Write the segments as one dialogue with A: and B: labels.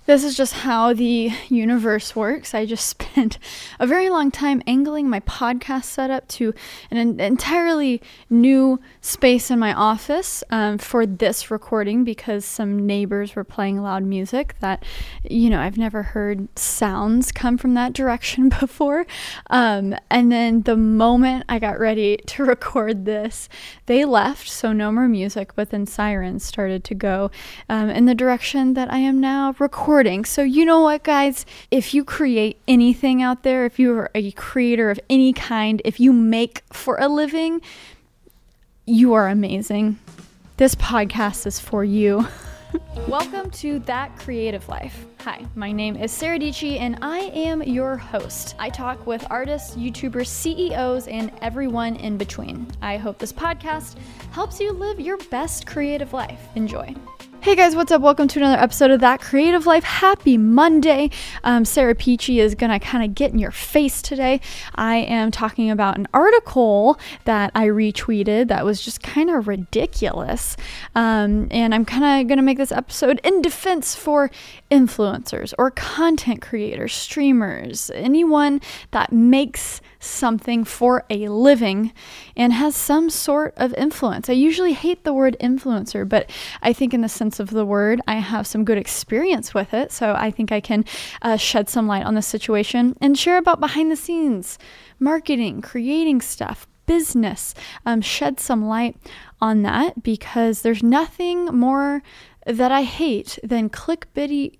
A: This is just how the universe works. I just spent a very long time angling my podcast setup to an entirely new space in my office for this recording because some neighbors were playing loud music that, I've never heard sounds come from that direction before. And then the moment I got ready to record this, they left, so no more music, but then sirens started to go in the direction that I am now recording. So you know what, guys, if you create anything out there, if you're a creator of any kind, if you make for a living, you are amazing. This podcast is for you. Welcome to That Creative Life. Hi, my name is Sarah Dici and I am your host. I talk with artists, YouTubers, CEOs, and everyone in between. I hope this podcast helps you live your best creative life. Enjoy. Hey guys, what's up? Welcome to another episode of That Creative Life. Happy Monday. Sarah Peachy is going to kind of get in your face today. I am talking about an article that I retweeted that was just kind of ridiculous. And I'm kind of going to make this episode in defense for influencers or content creators, streamers, anyone that makes something for a living and has some sort of influence. I usually hate the word influencer, but I think in the sense of the word, I have some good experience with it. So I think I can shed some light on the situation and share about behind the scenes, marketing, creating stuff, business, shed some light on that because there's nothing more that I hate than clickbaity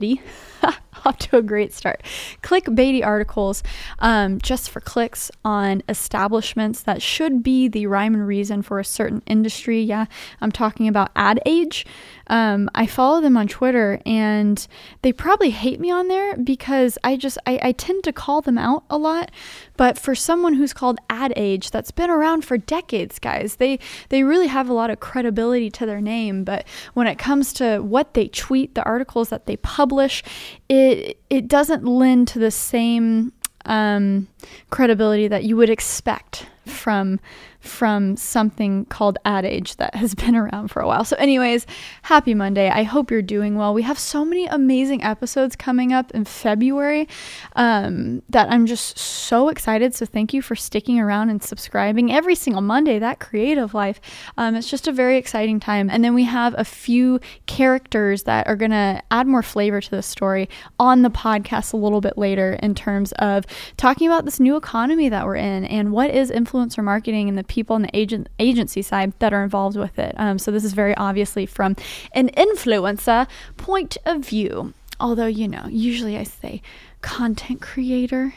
A: off to a great start. Clickbaity articles just for clicks on establishments that should be the rhyme and reason for a certain industry. Yeah, I'm talking about Ad Age. I follow them on Twitter and they probably hate me on there because I tend to call them out a lot. But for someone who's called Ad Age, that's been around for decades, guys, they really have a lot of credibility to their name. But when it comes to what they tweet, the articles that they publish, it doesn't lend to the same credibility that you would expect from something called Ad Age that has been around for a while. So anyways, happy Monday. I hope you're doing well. We have so many amazing episodes coming up in February that I'm just so excited. So thank you for sticking around and subscribing every single Monday. That Creative Life. It's just a very exciting time. And then we have a few characters that are going to add more flavor to the story on the podcast a little bit later in terms of talking about this new economy that we're in and what is influencer marketing and the people on the agency side that are involved with it. So this is very obviously from an influencer point of view. Although, usually I say content creator,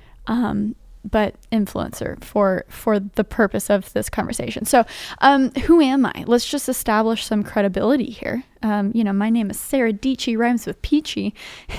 A: but influencer for the purpose of this conversation. So who am I? Let's just establish some credibility here. My name is Sarah Dici, rhymes with Peachy.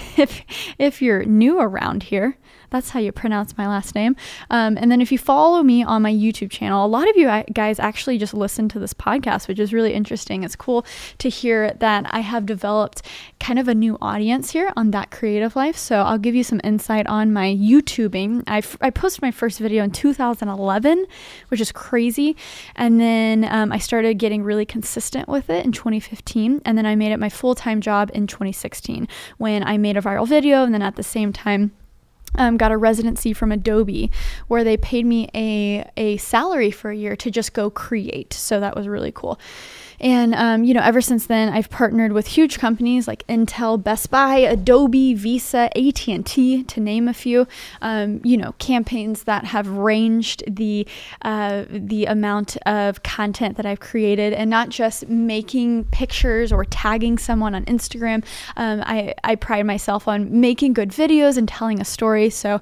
A: If you're new around here, that's how you pronounce my last name. And then if you follow me on my YouTube channel, a lot of you guys actually just listen to this podcast, which is really interesting. It's cool to hear that I have developed kind of a new audience here on That Creative Life. So I'll give you some insight on my YouTubing. I posted my first video in 2011, which is crazy. And then I started getting really consistent with it in 2015. And then I made it my full-time job in 2016 when I made a viral video. And then at the same time, got a residency from Adobe where they paid me a salary for a year to just go create. So that was really cool. And, ever since then, I've partnered with huge companies like Intel, Best Buy, Adobe, Visa, AT&T, to name a few, campaigns that have ranged the amount of content that I've created and not just making pictures or tagging someone on Instagram. I pride myself on making good videos and telling a story. So,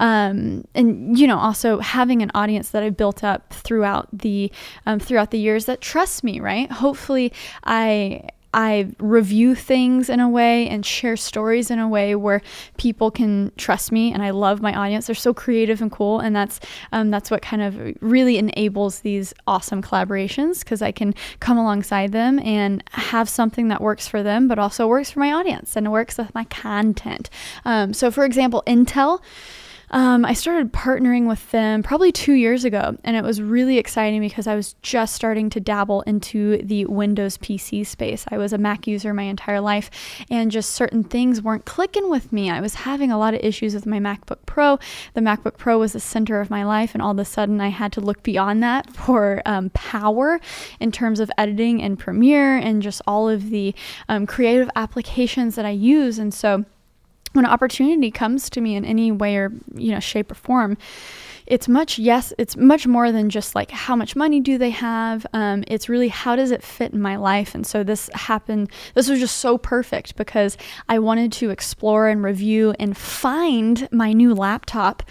A: also having an audience that I've built up throughout the years that trust me, right? Hopefully I review things in a way and share stories in a way where people can trust me, and I love my audience. They're so creative and cool, and that's what kind of really enables these awesome collaborations, because I can come alongside them and have something that works for them, but also works for my audience and works with my content. So for example, Intel. I started partnering with them probably 2 years ago, and it was really exciting because I was just starting to dabble into the Windows PC space. I was a Mac user my entire life, and just certain things weren't clicking with me. I was having a lot of issues with my MacBook Pro. The MacBook Pro was the center of my life, and all of a sudden I had to look beyond that for power in terms of editing and Premiere and just all of the creative applications that I use. And so when an opportunity comes to me in any way or, shape or form, it's much more than just like how much money do they have. It's really how does it fit in my life. And so this was just so perfect because I wanted to explore and review and find my new laptop.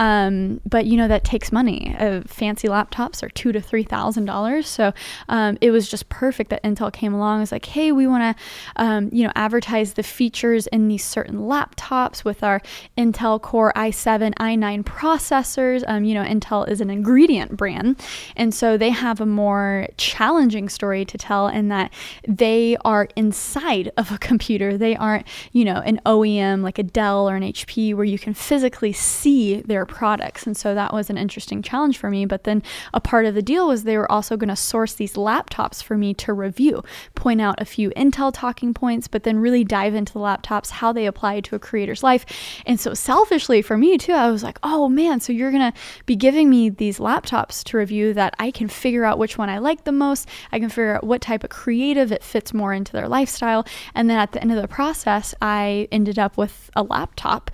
A: But that takes money. Fancy laptops are $2,000 to $3,000. So it was just perfect that Intel came along. It's like, hey, we want to advertise the features in these certain laptops with our Intel Core i7 i9 processors. Intel is an ingredient brand, and so they have a more challenging story to tell in that they are inside of a computer. They aren't, an OEM like a Dell or an HP where you can physically see their products. And so that was an interesting challenge for me. But then a part of the deal was they were also going to source these laptops for me to review, point out a few Intel talking points, but then really dive into the laptops, how they apply to a creator's life. And so selfishly for me too, I was like, oh man, so you're going to be giving me these laptops to review that I can figure out which one I like the most. I can figure out what type of creative it fits more into their lifestyle. And then at the end of the process, I ended up with a laptop,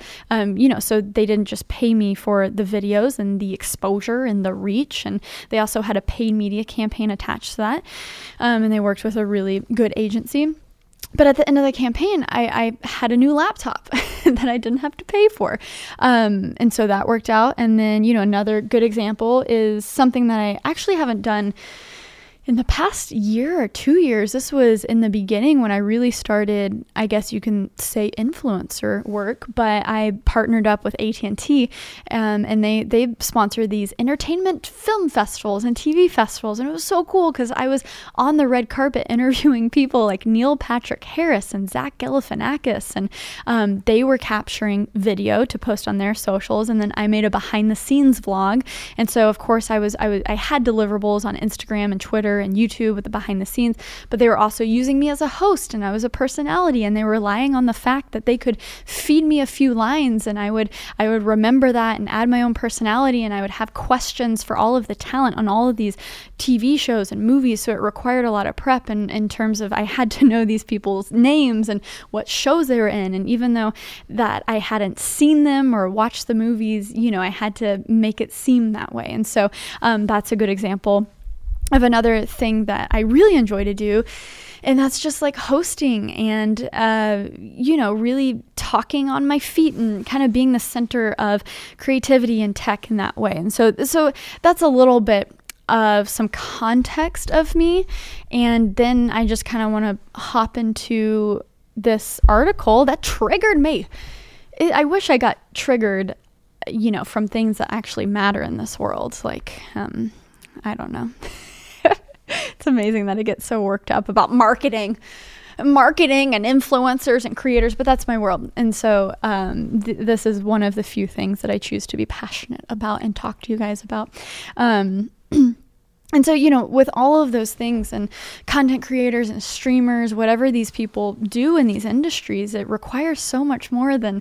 A: so they didn't just pay me for the videos and the exposure and the reach. And they also had a paid media campaign attached to that. And they worked with a really good agency. But at the end of the campaign, I had a new laptop that I didn't have to pay for. And so that worked out. And then, another good example is something that I actually haven't done in the past year or 2 years. This was in the beginning when I really started, I guess you can say, influencer work, but I partnered up with AT&T, and they sponsor these entertainment film festivals and TV festivals. And it was so cool because I was on the red carpet interviewing people like Neil Patrick Harris and Zach Galifianakis, and they were capturing video to post on their socials. And then I made a behind the scenes vlog. And so of course I had deliverables on Instagram and Twitter and YouTube with the behind the scenes, but they were also using me as a host, and I was a personality, and they were relying on the fact that they could feed me a few lines, and I would remember that and add my own personality, and I would have questions for all of the talent on all of these TV shows and movies. So it required a lot of prep, and in terms of I had to know these people's names and what shows they were in, and even though that I hadn't seen them or watched the movies, I had to make it seem that way. And so that's a good example of another thing that I really enjoy to do. And that's just like hosting and, really talking on my feet and kind of being the center of creativity and tech in that way. And so that's a little bit of some context of me. And then I just kind of want to hop into this article that triggered me. I wish I got triggered, from things that actually matter in this world. Like, I don't know. It's amazing that I get so worked up about marketing and influencers and creators, but that's my world. And so this is one of the few things that I choose to be passionate about and talk to you guys about. And so, with all of those things and content creators and streamers, whatever these people do in these industries, it requires so much more than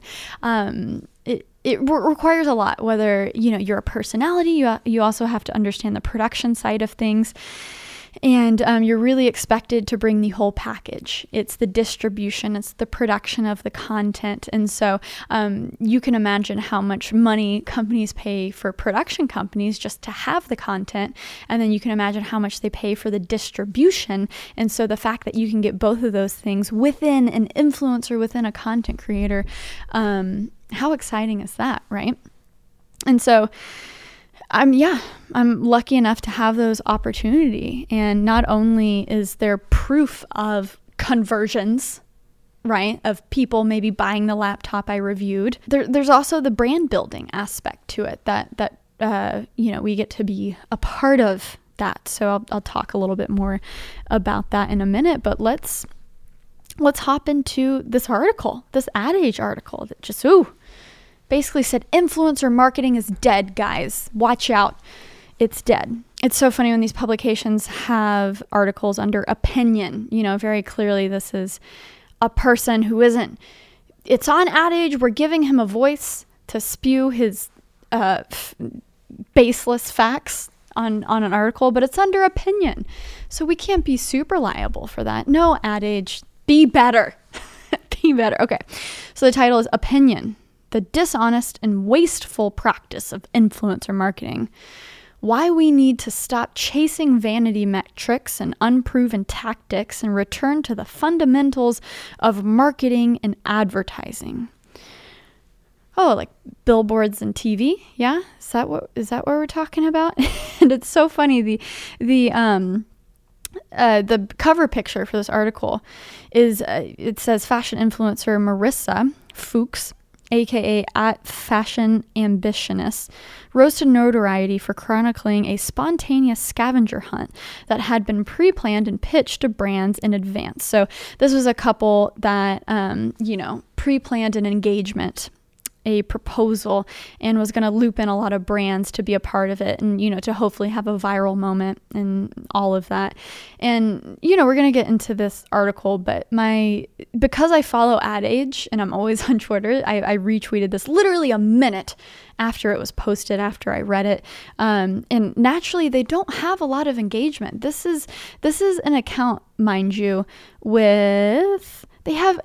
A: it requires a lot. Whether, you're a personality, you also have to understand the production side of things. And you're really expected to bring the whole package. It's the distribution, it's the production of the content. And so you can imagine how much money companies pay for production companies just to have the content. And then you can imagine how much they pay for the distribution. And so the fact that you can get both of those things within an influencer, within a content creator, how exciting is that, right? And so I'm lucky enough to have those opportunity. And not only is there proof of conversions, right, of people maybe buying the laptop I reviewed, there's also the brand building aspect to it that we get to be a part of that. So I'll talk a little bit more about that in a minute, but let's hop into this article, this Ad Age article that just, basically said, influencer marketing is dead, guys. Watch out. It's dead. It's so funny when these publications have articles under opinion. Very clearly this is a person who isn't. It's on Ad Age. We're giving him a voice to spew his baseless facts on an article, but it's under opinion. So we can't be super liable for that. No, Ad Age, be better. Be better. Okay. So the title is Opinion, the Dishonest and Wasteful Practice of Influencer Marketing. Why we need to stop chasing vanity metrics and unproven tactics and return to the fundamentals of marketing and advertising. Oh, like billboards and TV? Yeah? Is that what we're talking about? And it's so funny. The cover picture for this article is, it says fashion influencer Marissa Fuchs, aka @FashionAmbitionist, rose to notoriety for chronicling a spontaneous scavenger hunt that had been pre-planned and pitched to brands in advance. So this was a couple that, pre-planned an engagement, a proposal, and was going to loop in a lot of brands to be a part of it and, to hopefully have a viral moment and all of that. And, we're going to get into this article, but because I follow Ad Age and I'm always on Twitter, I retweeted this literally a minute after it was posted, after I read it. And naturally they don't have a lot of engagement. This is an account, mind you, they have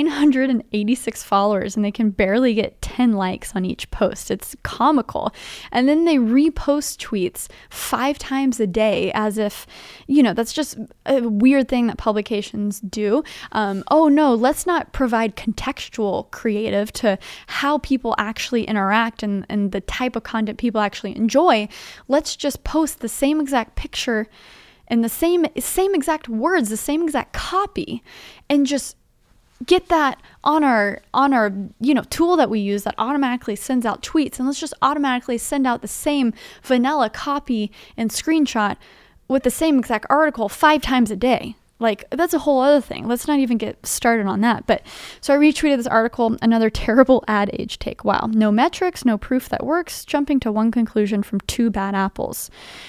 A: 986 followers and they can barely get 10 likes on each post. It's comical. And then they repost tweets 5 times a day as if, that's just a weird thing that publications do. Oh no, let's not provide contextual creative to how people actually interact and the type of content people actually enjoy. Let's just post the same exact picture and the same exact words, the same exact copy, and just get that on our tool that we use that automatically sends out tweets, and let's just automatically send out the same vanilla copy and screenshot with the same exact article 5 times a day. Like, that's a whole other thing. Let's not even get started on that. But so I retweeted this article, another terrible Ad Age take. Wow. No metrics, no proof that works, jumping to one conclusion from 2 bad apples.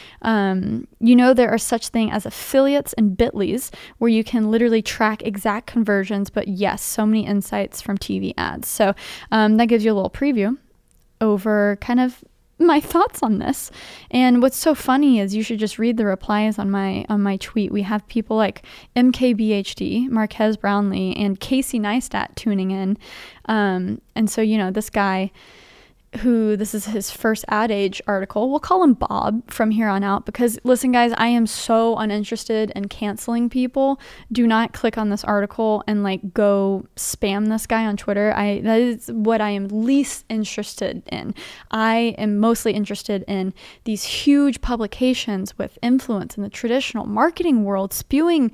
A: There are such thing as affiliates and Bitleys where you can literally track exact conversions, but yes, so many insights from TV ads. So that gives you a little preview over kind of my thoughts on this. And what's so funny is you should just read the replies on my tweet. We have people like MKBHD, Marquez Brownlee, and Casey Neistat tuning in. And so, this guy this is his first Ad Age article. We'll call him Bob from here on out because, listen, guys, I am so uninterested in canceling people. Do not click on this article and go spam this guy on Twitter. That is what I am least interested in. I am mostly interested in these huge publications with influence in the traditional marketing world spewing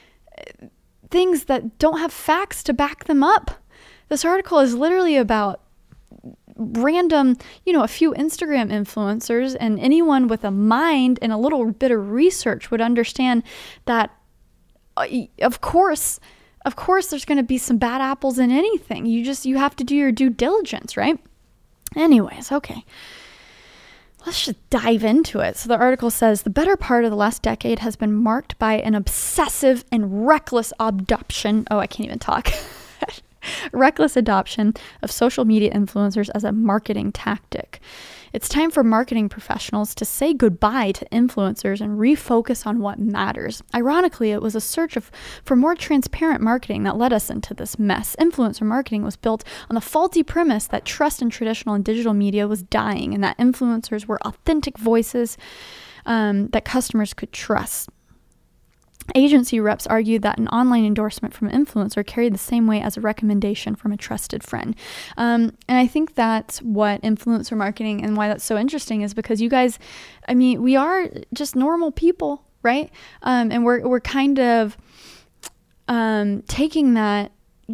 A: things that don't have facts to back them up. This article is literally about random, a few Instagram influencers, and anyone with a mind and a little bit of research would understand that, of course there's going to be some bad apples in anything. You have to do your due diligence, right? Anyways, okay. Let's just dive into it. So the article says, the better part of the last decade has been marked by an obsessive and reckless adoption. Oh, I can't even talk. Reckless adoption of social media influencers as a marketing tactic. It's time for marketing professionals to say goodbye to influencers and refocus on what matters. Ironically, it was a search for more transparent marketing that led us into this mess. Influencer marketing was built on the faulty premise that trust in traditional and digital media was dying and that influencers were authentic voices that customers could trust. Agency reps argued that an online endorsement from an influencer carried the same weight as a recommendation from a trusted friend. And I think that's what influencer marketing and why that's so interesting is because you guys, we are just normal people, right? And we're kind of taking that,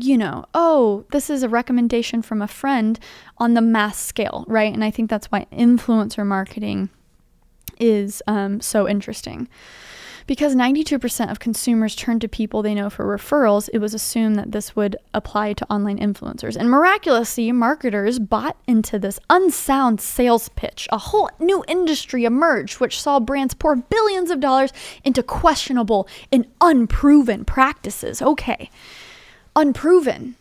A: this is a recommendation from a friend on the mass scale, right? And I think that's why influencer marketing is so interesting. Because 92% of consumers turn to people they know for referrals, it was assumed that this would apply to online influencers. And miraculously, marketers bought into this unsound sales pitch. A whole new industry emerged, which saw brands pour billions of dollars into questionable and unproven practices. Okay, unproven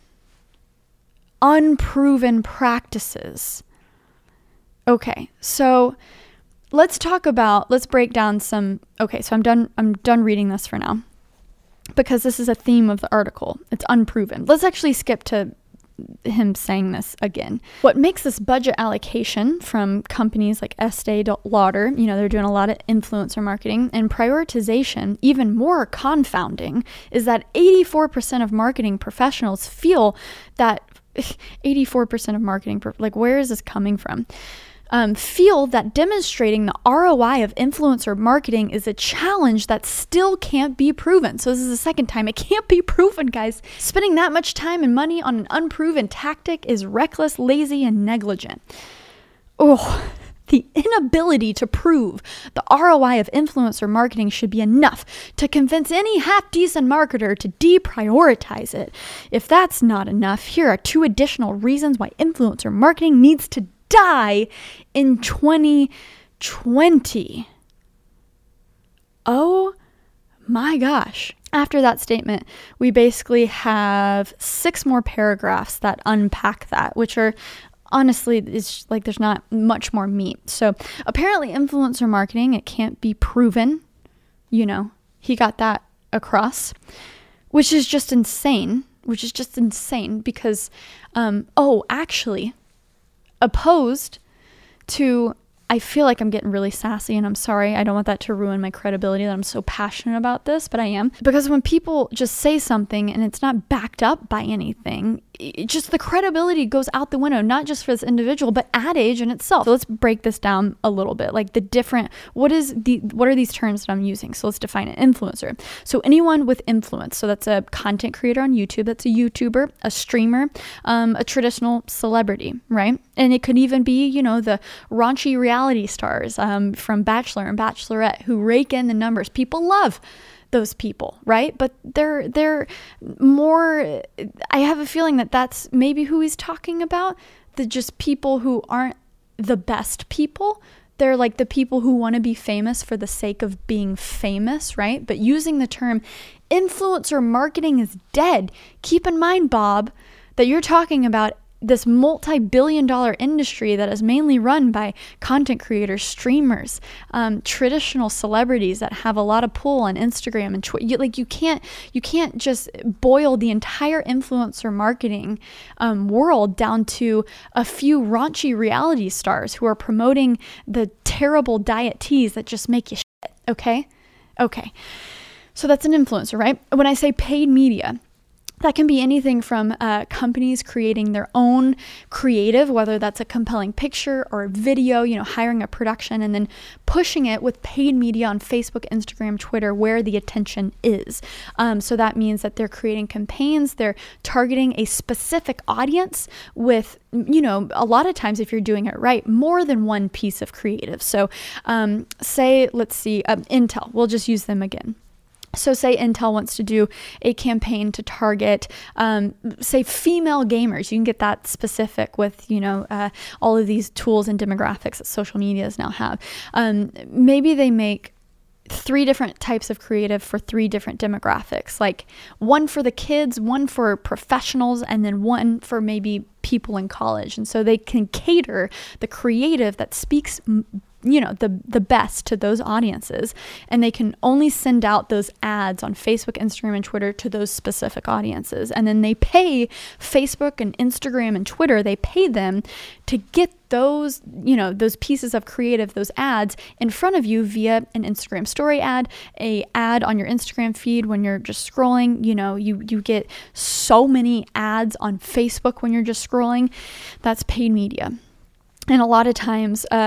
A: practices. Okay, so let's break down some. Okay, so I'm done reading this for now, because this is a theme of the article. It's unproven. Let's actually skip to him saying this again. What makes this budget allocation from companies like Estee Lauder, they're doing a lot of influencer marketing, and prioritization even more confounding is that 84% of marketing professionals feel that 84% of marketing, where is this coming from? Feel that demonstrating the ROI of influencer marketing is a challenge that still can't be proven. So this is the second time it can't be proven, guys. Spending that much time and money on an unproven tactic is reckless, lazy, and negligent. Oh, the inability to prove the ROI of influencer marketing should be enough to convince any half-decent marketer to deprioritize it. If that's not enough, here are 2 additional reasons why influencer marketing needs to die in 2020. Oh my gosh. After that statement, we basically have 6 more paragraphs that unpack that, which are honestly, it's like there's not much more meat. So apparently influencer marketing, it can't be proven. He got that across, which is just insane because, actually, opposed to, I feel like I'm getting really sassy, and I'm sorry. I don't want that to ruin my credibility that I'm so passionate about this, but I am. Because when people just say something and it's not backed up by anything, just the credibility goes out the window, not just for this individual, but Ad Age in itself. So let's break this down a little bit. Like what are these terms that I'm using? So let's define it. Influencer. So anyone with influence. So that's a content creator on YouTube. That's a YouTuber, a streamer, a traditional celebrity, right? And it could even be, the raunchy reality stars from Bachelor and Bachelorette who rake in the numbers. People love those people, right? But they're more, I have a feeling that that's maybe who he's talking about, the just people who aren't the best people. They're like the people who want to be famous for the sake of being famous, right? But using the term influencer marketing is dead. Keep in mind, Bob, that you're talking about this multi-billion-dollar industry that is mainly run by content creators, streamers, traditional celebrities that have a lot of pull on Instagram and Twitter. You can't just boil the entire influencer marketing world down to a few raunchy reality stars who are promoting the terrible diet teas that just make you shit. Okay. So that's an influencer, right? When I say paid media, that can be anything from companies creating their own creative, whether that's a compelling picture or a video, hiring a production and then pushing it with paid media on Facebook, Instagram, Twitter, where the attention is. So that means that they're creating campaigns, they're targeting a specific audience with, a lot of times if you're doing it right, more than one piece of creative. So let's see, Intel, we'll just use them again. So say Intel wants to do a campaign to target, say, female gamers. You can get that specific with, all of these tools and demographics that social medias now have. Maybe they make 3 different types of creative for 3 different demographics, like one for the kids, one for professionals, and then one for maybe people in college. And so they can cater the creative that speaks the best to those audiences, and they can only send out those ads on Facebook, Instagram, and Twitter to those specific audiences. And then they pay Facebook and Instagram and Twitter, they pay them to get those, those pieces of creative, those ads in front of you via an Instagram story ad, a ad on your Instagram feed when you're just scrolling. You get so many ads on Facebook when you're just scrolling. That's paid media. And a lot of times,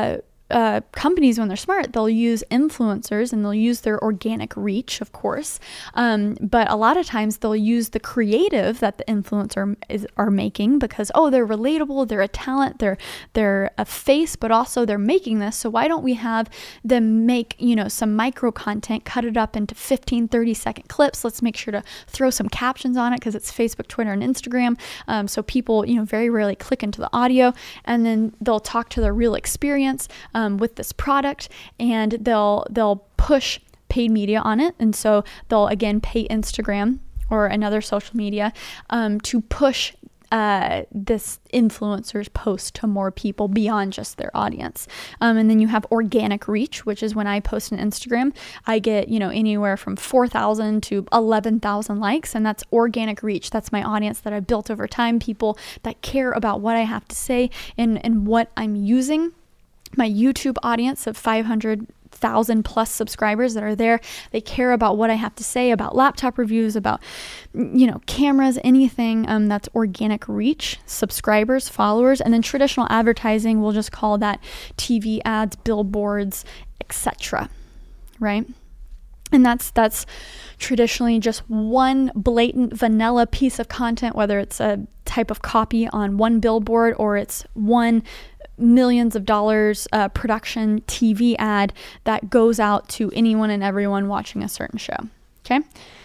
A: companies, when they're smart, they'll use influencers and they'll use their organic reach, of course. But a lot of times they'll use the creative that the influencer are making because, they're relatable, they're a talent, they're a face, but also they're making this. So why don't we have them make, some micro content, cut it up into 15, 30-second clips. Let's make sure to throw some captions on it because it's Facebook, Twitter, and Instagram. So people, very rarely click into the audio, and then they'll talk to their real experience with this product, and they'll push paid media on it. And so they'll again pay Instagram or another social media to push this influencer's post to more people beyond just their audience. And then you have organic reach, which is when I post on Instagram, I get, anywhere from 4,000 to 11,000 likes. And that's organic reach. That's my audience that I've built over time, people that care about what I have to say and what I'm using. My YouTube audience of 500,000 plus subscribers that are there, they care about what I have to say about laptop reviews, about, cameras, anything that's organic reach, subscribers, followers. And then traditional advertising, we'll just call that TV ads, billboards, etc. Right? And that's traditionally just one blatant vanilla piece of content, whether it's a type of copy on one billboard or it's one millions of dollars production TV ad that goes out to anyone and everyone watching a certain show. Okay.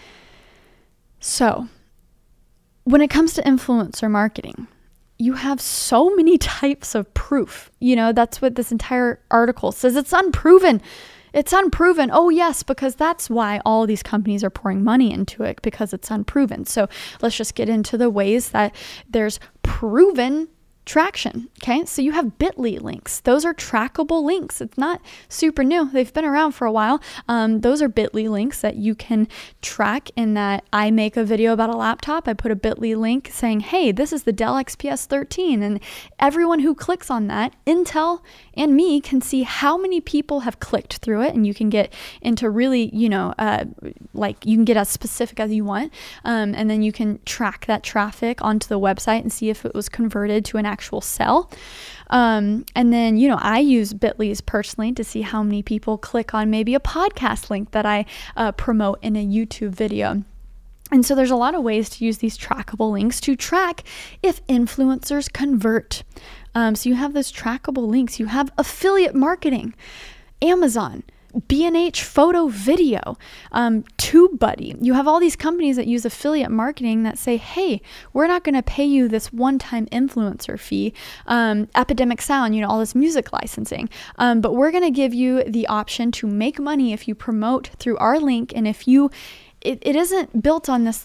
A: So when it comes to influencer marketing, you have so many types of proof. That's what this entire article says. It's unproven. It's unproven. Oh yes, because that's why all these companies are pouring money into it, because it's unproven. So let's just get into the ways that there's proven traction. Okay. So you have Bitly links. Those are trackable links. It's not super new. They've been around for a while. Those are Bitly links that you can track, in that I make a video about a laptop. I put a Bitly link saying, hey, this is the Dell XPS 13. And everyone who clicks on that, Intel and me, can see how many people have clicked through it. And you can get into really, you can get as specific as you want. And then you can track that traffic onto the website and see if it was converted to an actual sell. And then, I use Bitly's personally to see how many people click on maybe a podcast link that I promote in a YouTube video. And so there's a lot of ways to use these trackable links to track if influencers convert. So you have those trackable links. You have affiliate marketing, Amazon, B&H Photo Video, TubeBuddy. You have all these companies that use affiliate marketing that say, hey, we're not going to pay you this one-time influencer fee, Epidemic Sound, all this music licensing, but we're going to give you the option to make money if you promote through our link. And if it isn't built on this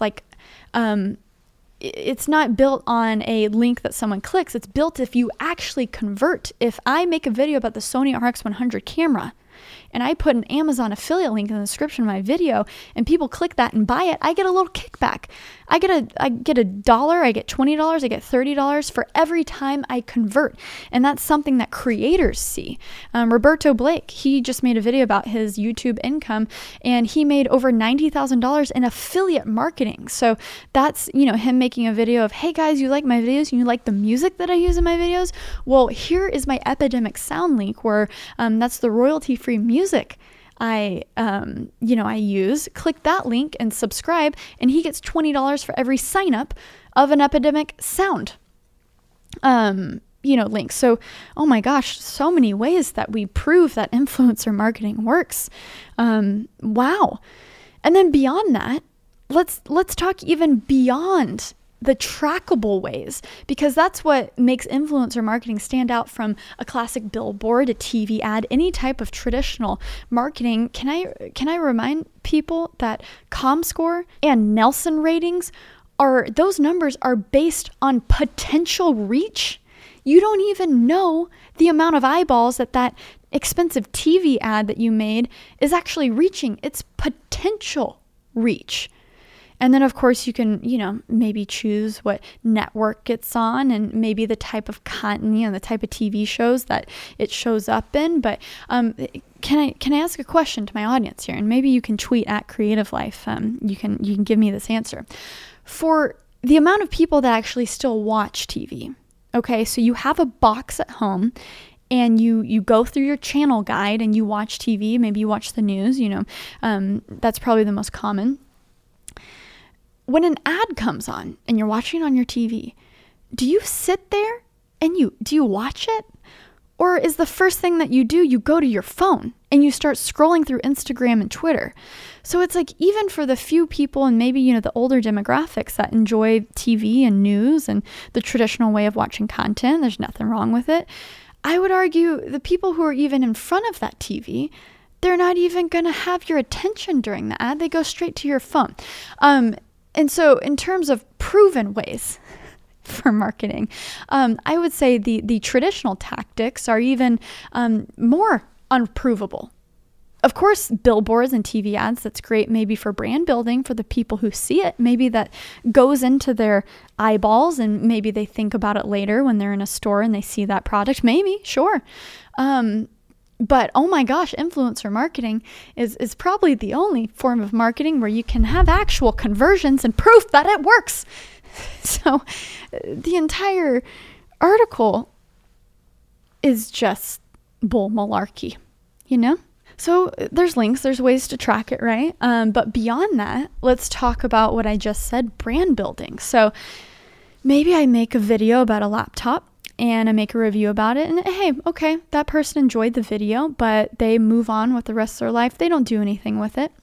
A: it's not built on a link that someone clicks. It's built if you actually convert. If I make a video about the Sony RX100 camera and I put an Amazon affiliate link in the description of my video and people click that and buy it, I get a little kickback. I get $1, I get $20, I get $30 for every time I convert. And that's something that creators see. Roberto Blake, he just made a video about his YouTube income and he made over $90,000 in affiliate marketing. So that's, him making a video of, hey guys, you like my videos? You like the music that I use in my videos? Well, here is my Epidemic Sound link where that's the royalty-free music I use. Click that link and subscribe, and he gets $20 for every sign up of an Epidemic Sound, link. So, oh my gosh, so many ways that we prove that influencer marketing works. Wow. And then beyond that, let's talk even beyond the trackable ways, because that's what makes influencer marketing stand out from a classic billboard, a TV ad, any type of traditional marketing. Can I remind people that ComScore and Nielsen ratings those numbers are based on potential reach? You don't even know the amount of eyeballs that expensive TV ad that you made is actually reaching. It's potential reach. And then, of course, you can, maybe choose what network it's on and maybe the type of content, the type of TV shows that it shows up in. But can I ask a question to my audience here? And maybe you can tweet at Creative Life. You can give me this answer. For the amount of people that actually still watch TV, okay, so you have a box at home and you go through your channel guide and you watch TV, maybe you watch the news, that's probably the most common. When an ad comes on and you're watching it on your TV, do you sit there and do you watch it? Or is the first thing that you do, you go to your phone and you start scrolling through Instagram and Twitter? So it's like, even for the few people and maybe, the older demographics that enjoy TV and news and the traditional way of watching content, there's nothing wrong with it. I would argue the people who are even in front of that TV, they're not even going to have your attention during the ad. They go straight to your phone. And so in terms of proven ways for marketing, I would say the traditional tactics are even more unprovable. Of course, billboards and TV ads, that's great maybe for brand building for the people who see it. Maybe that goes into their eyeballs and maybe they think about it later when they're in a store and they see that product. Maybe, sure. But oh my gosh, influencer marketing is probably the only form of marketing where you can have actual conversions and proof that it works. So the entire article is just bull malarkey, So there's links, there's ways to track it, right? But beyond that, let's talk about what I just said, brand building. So maybe I make a video about a laptop and I make a review about it, and hey, okay, that person enjoyed the video, but they move on with the rest of their life. They don't do anything with it.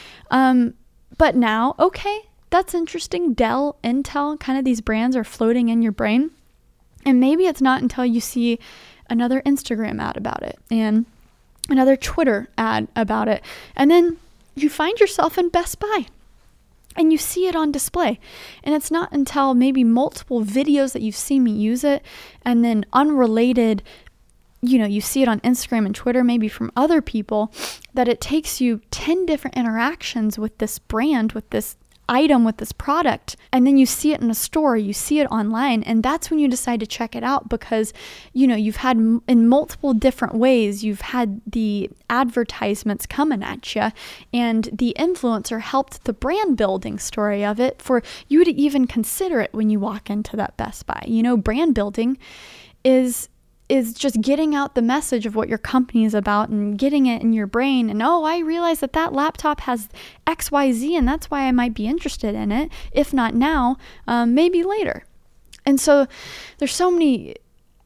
A: But now, okay, that's interesting. Dell, Intel, kind of these brands are floating in your brain. And maybe it's not until you see another Instagram ad about it and another Twitter ad about it. And then you find yourself in Best Buy and you see it on display. And it's not until maybe multiple videos that you've seen me use it and then unrelated, you see it on Instagram and Twitter, maybe from other people, that it takes you 10 different interactions with this brand, with this item, with this product, and then you see it in a store, you see it online, and that's when you decide to check it out because you've had in multiple different ways, you've had the advertisements coming at you, and the influencer helped the brand building story of it for you to even consider it when you walk into that Best Buy. Brand building is just getting out the message of what your company is about and getting it in your brain. And, I realize that laptop has XYZ and that's why I might be interested in it. If not now, maybe later. And so there's so many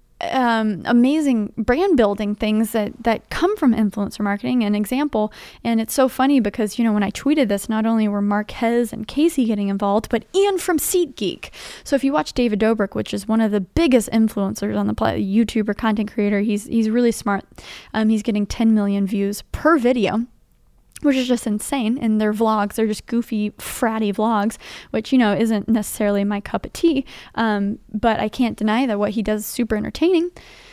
A: amazing brand building things that come from influencer marketing. An example, and it's so funny because, when I tweeted this, not only were Marquez and Casey getting involved, but Ian from SeatGeek. So if you watch David Dobrik, which is one of the biggest influencers on the YouTuber, content creator, he's really smart. He's getting 10 million views per video, which is just insane. And their vlogs, they're just goofy, fratty vlogs, which, isn't necessarily my cup of tea. But I can't deny that what he does is super entertaining.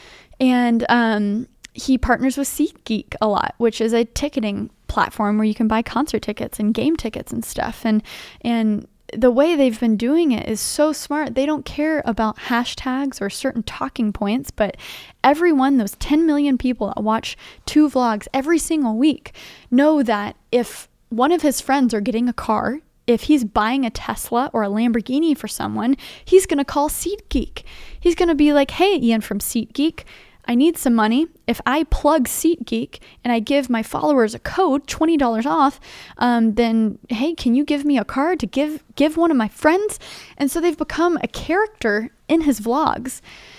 A: And he partners with SeatGeek a lot, which is a ticketing platform where you can buy concert tickets and game tickets and stuff. And the way they've been doing it is so smart. They don't care about hashtags or certain talking points, but everyone, those 10 million people that watch 2 vlogs every single week, know that if one of his friends are getting a car, if he's buying a Tesla or a Lamborghini for someone, he's going to call SeatGeek. He's going to be like, hey, Ian from SeatGeek, I need some money. If I plug SeatGeek and I give my followers a code, $20 off, then, hey, can you give me a card to give one of my friends? And so they've become a character in his vlogs.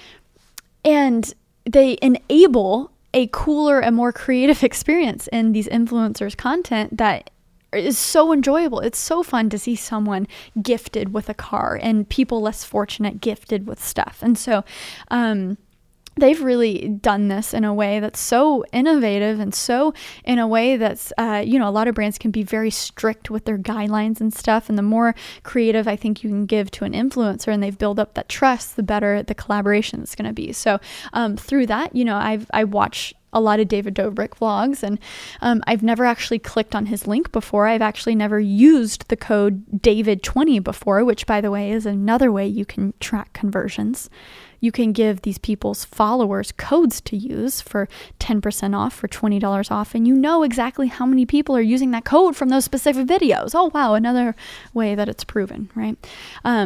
A: And they enable a cooler and more creative experience in these influencers' content that is so enjoyable. It's so fun to see someone gifted with a car and people less fortunate gifted with stuff. And so, they've really done this in a way that's so innovative and so in a way that's, a lot of brands can be very strict with their guidelines and stuff. And the more creative I think you can give to an influencer and they've built up that trust, the better the collaboration is going to be. So through that, I watch a lot of David Dobrik vlogs, and I've never actually clicked on his link before. I've actually never used the code David20 before, which, by the way, is another way you can track conversions. You can give these people's followers codes to use for 10% off, for $20 off, and you know exactly how many people are using that code from those specific videos. Oh, wow, another way that it's proven, right?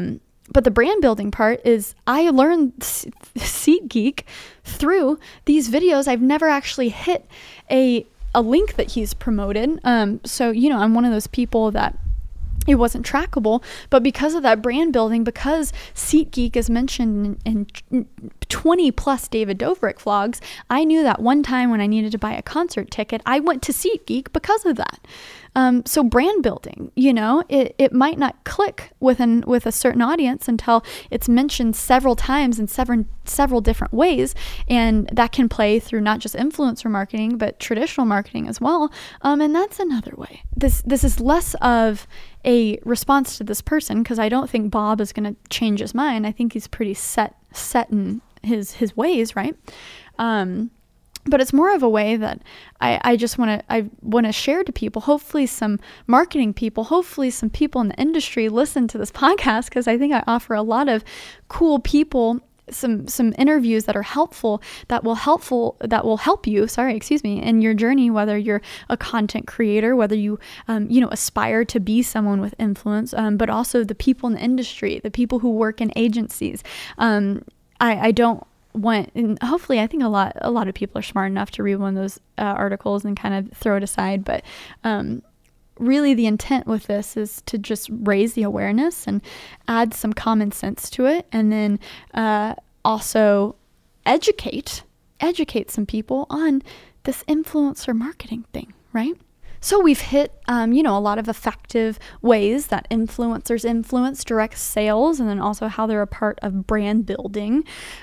A: But the brand building part is I learned SeatGeek through these videos. I've never actually hit a link that he's promoted. So, I'm one of those people that it wasn't trackable, but because of that brand building, because SeatGeek is mentioned in 20 plus David Dobrik vlogs, I knew that one time when I needed to buy a concert ticket, I went to SeatGeek because of that. So brand building, it might not click with a certain audience until it's mentioned several times in several different ways. And that can play through not just influencer marketing, but traditional marketing as well. And that's another way. This is less of a response to this person, because I don't think Bob is going to change his mind. I think he's pretty set in his ways, right? But it's more of a way that I want to share to people. Hopefully some marketing people, hopefully some people in the industry listen to this podcast, because I think I offer a lot of cool people some interviews that are helpful, that will help you, in your journey, whether you're a content creator, whether you, aspire to be someone with influence, but also the people in the industry, the people who work in agencies. I don't want, and hopefully I think a lot of people are smart enough to read one of those articles and kind of throw it aside. But, really the intent with this is to just raise the awareness and add some common sense to it. And then, also educate some people on this influencer marketing thing, right? So we've hit, a lot of effective ways that influencers influence direct sales, and then also how they're a part of brand building.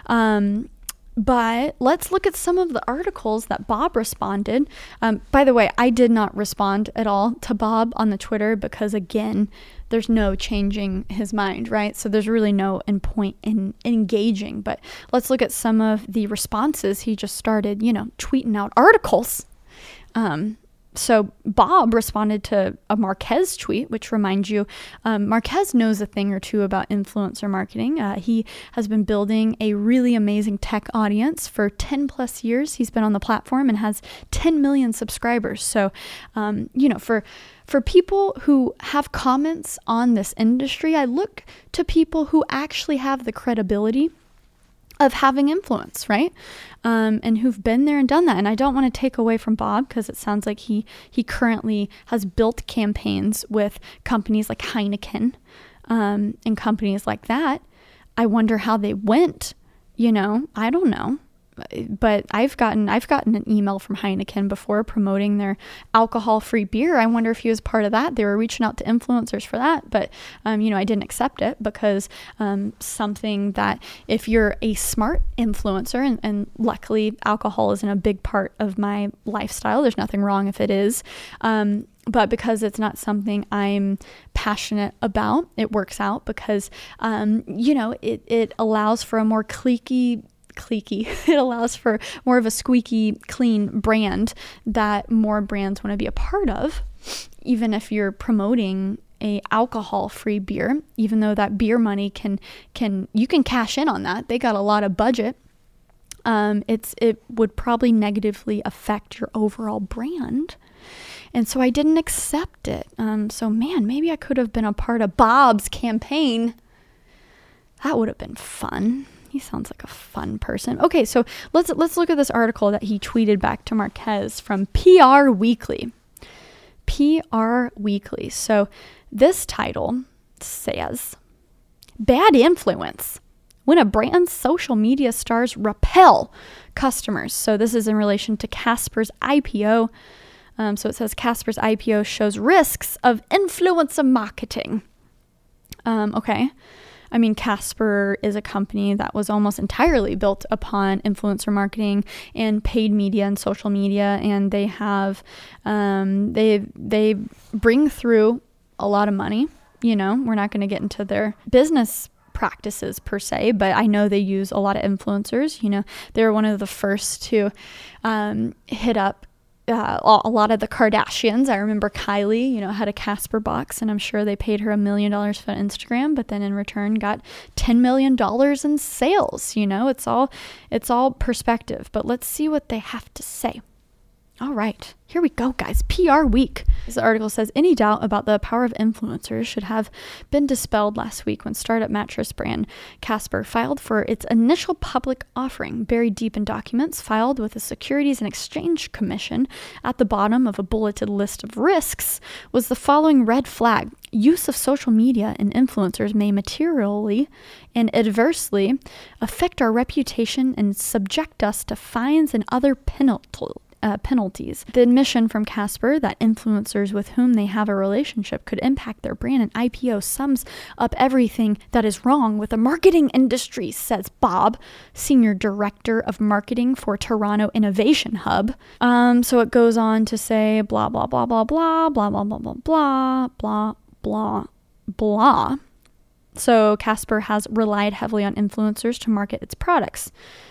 A: But let's look at some of the articles that Bob responded. By the way, I did not respond at all to Bob on the Twitter because, again, there's no changing his mind, right? So there's really no point in engaging. But let's look at some of the responses. He just started, tweeting out articles. So Bob responded to a Marquez tweet, which reminds you, Marquez knows a thing or two about influencer marketing. He has been building a really amazing tech audience for 10 plus years. He's been on the platform and has 10 million subscribers. So, for people who have comments on this industry, I look to people who actually have the credibility of having influence, right? And who've been there and done that. And I don't want to take away from Bob, because it sounds like he currently has built campaigns with companies like Heineken, and companies like that. I wonder how they went, I don't know. But I've gotten an email from Heineken before promoting their alcohol-free beer. I wonder if he was part of that. They were reaching out to influencers for that, but I didn't accept it because something that if you're a smart influencer, and luckily alcohol isn't a big part of my lifestyle. There's nothing wrong if it is. But because it's not something I'm passionate about, it works out because, it allows for a more cliquey. It allows for more of a squeaky clean brand that more brands want to be a part of, even if you're promoting a alcohol-free beer, even though that beer money you can cash in on that. They got a lot of budget. It would probably negatively affect your overall brand. And so I didn't accept it. So man, maybe I could have been a part of Bob's campaign. That would have been fun. He sounds like a fun person. Okay, so let's look at this article that he tweeted back to Marquez from PR Weekly. PR Weekly. So this title says, "Bad influence when a brand's social media stars repel customers." So this is in relation to Casper's IPO. So it says Casper's IPO shows risks of influencer marketing. Okay. I mean, Casper is a company that was almost entirely built upon influencer marketing and paid media and social media, and they have they bring through a lot of money. We're not going to get into their business practices per se, but I know they use a lot of influencers. They were one of the first to hit up a lot of the Kardashians. I remember Kylie, had a Casper box, and I'm sure they paid her $1 million for Instagram, but then in return got $10 million in sales. It's all perspective, but let's see what they have to say. All right, here we go, guys. PR week. This article says, any doubt about the power of influencers should have been dispelled last week when startup mattress brand Casper filed for its initial public offering. Buried deep in documents filed with the Securities and Exchange Commission at the bottom of a bulleted list of risks was the following red flag. Use of social media and influencers may materially and adversely affect our reputation and subject us to fines and other penalties. The admission from Casper that influencers with whom they have a relationship could impact their brand and IPO sums up everything that is wrong with the marketing industry, says Bob, Senior Director of Marketing for Toronto Innovation Hub. So it goes on to say blah, blah, blah, blah, blah, blah, blah, blah, blah, blah, blah, blah, blah. So Casper has relied heavily on influencers to market its products.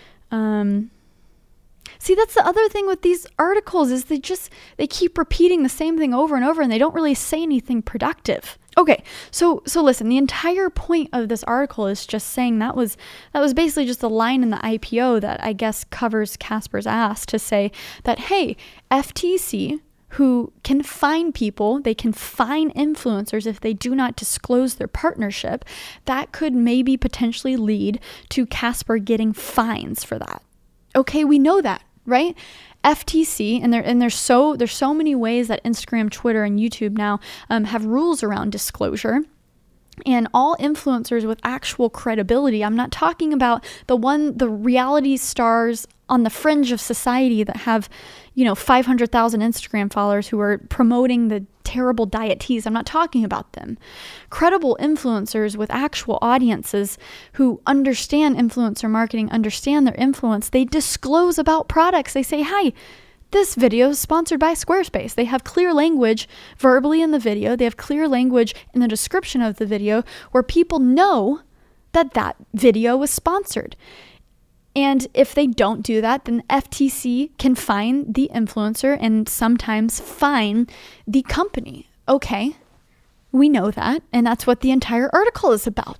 A: See, that's the other thing with these articles is they keep repeating the same thing over and over and they don't really say anything productive. Okay, so listen, the entire point of this article is just saying that was basically just a line in the IPO that I guess covers Casper's ass to say that, hey, FTC, who can fine people, they can fine influencers if they do not disclose their partnership, that could maybe potentially lead to Casper getting fines for that. Okay, we know that, right? FTC, and there's so many ways that Instagram, Twitter, and YouTube now have rules around disclosure. And all influencers with actual credibility, I'm not talking about the reality stars on the fringe of society that have, 500,000 Instagram followers who are promoting the terrible diet teas. I'm not talking about them. Credible influencers with actual audiences who understand influencer marketing, understand their influence, they disclose about products. They say, hi, this video is sponsored by Squarespace. They have clear language verbally in the video. They have clear language in the description of the video where people know that video was sponsored. And if they don't do that, then FTC can fine the influencer and sometimes fine the company. Okay, we know that. And that's what the entire article is about.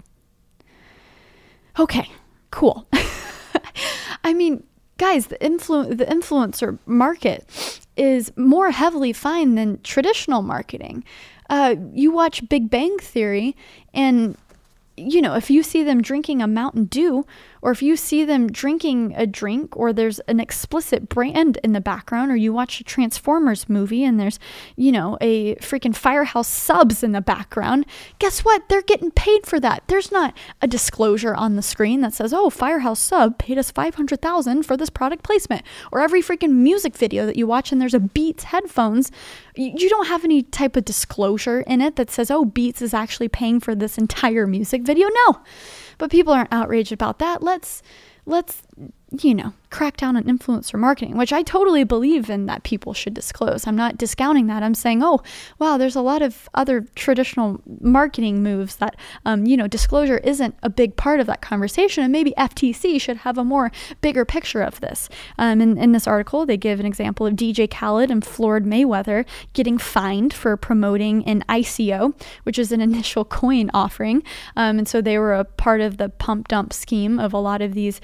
A: Okay, cool. I mean, guys, the influencer market is more heavily fined than traditional marketing. You watch Big Bang Theory and if you see them drinking a Mountain Dew, or if you see them drinking a drink, or there's an explicit brand in the background, or you watch a Transformers movie and there's, a freaking Firehouse Subs in the background, guess what? They're getting paid for that. There's not a disclosure on the screen that says, oh, Firehouse Sub paid us $500,000 for this product placement. Or every freaking music video that you watch and there's a Beats headphones, you don't have any type of disclosure in it that says, oh, Beats is actually paying for this entire music video. No, but people aren't outraged about that. Let's crack down on influencer marketing, which I totally believe in that people should disclose. I'm not discounting that. I'm saying, oh, wow, there's a lot of other traditional marketing moves that, disclosure isn't a big part of that conversation. And maybe FTC should have a bigger picture of this. In this article, they give an example of DJ Khaled and Floyd Mayweather getting fined for promoting an ICO, which is an initial coin offering. And so they were a part of the pump dump scheme of a lot of these